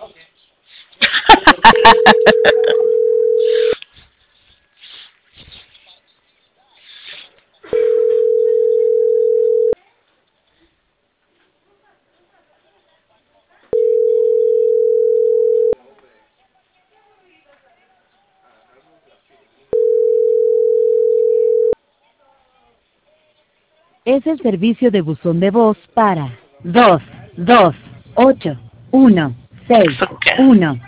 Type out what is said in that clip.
Es el servicio de buzón de voz para 2281611.